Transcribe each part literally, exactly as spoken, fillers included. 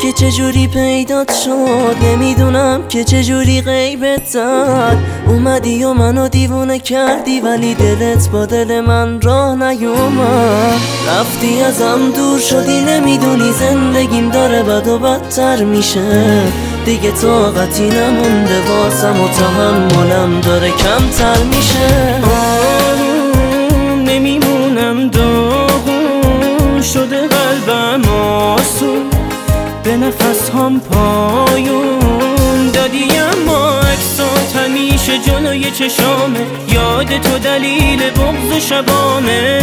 که چجوری پیدات شد، نمیدونم که چجوری غیبت زد. اومدی و منو دیوونه کردی ولی دلت با دل من راه نیومد. رفتی ازم دور شدی، نمیدونی زندگیم داره بد و بدتر میشه. دیگه طاقتی نمونده واسم و تحملم داره کمتر میشه. آروم نمیمونم، داغون شده قلبم آسون، به نفس هم پایون دادی اما عکسات همیشه جلوی چشامه. یاد تو دلیل بغض و شبامه.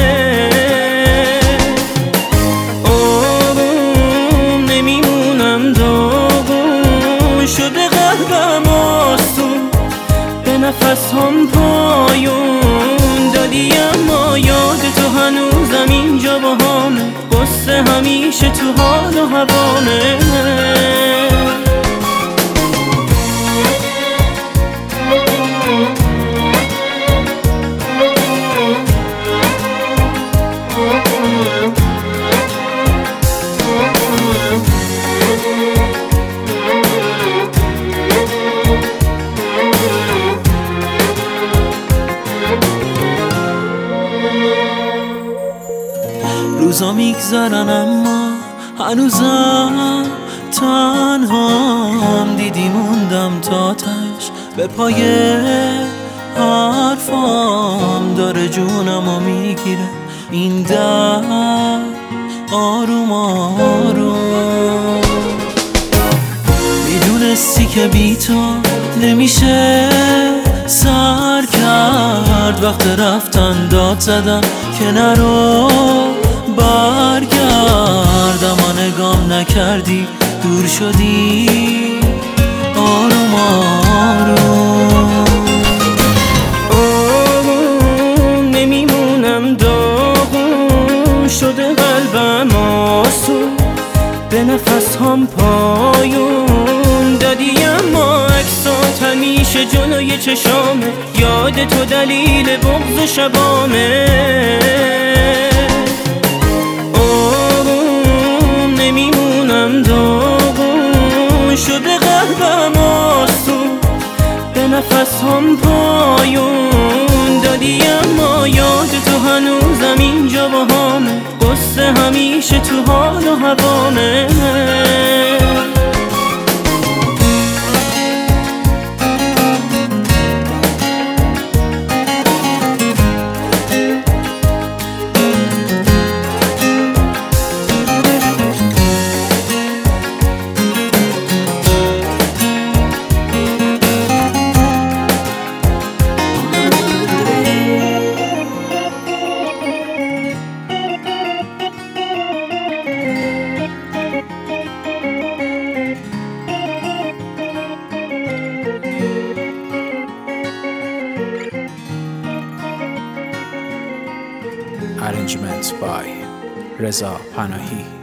آروم نمیمونم، داغون شده قلبم آسون، به نفس هم پایون دادی اما یاد تو هنوزم اینجا با همه. قصه همیشه تو حال و هوامه. روزا میگذرن اما هنوزم تنهام، دیدی موندم تا تش به پای حرفام. داره جونمو میگیره این درد آروم آروم. میدونستی که بی تو نمیشه سر کرد، وقت رفتن داد زدم که نرو برگرد. اما نگام نکردی دور شدی آروم آروم. آروم نمیمونم، داغون شده قلبم آسون، به نفس هم پایون دادی اما عکسات همیشه جلوی چشامه. یاد تو دلیل بغض و شبامه. آروم نمیمونم، داغون شده قلبم آسون، به نفس هم پایون دادی اما یاد تو هنوزم اینجا با همه. قصه همیشه تو حال و هوامه. Arrangement by Reza Panahi.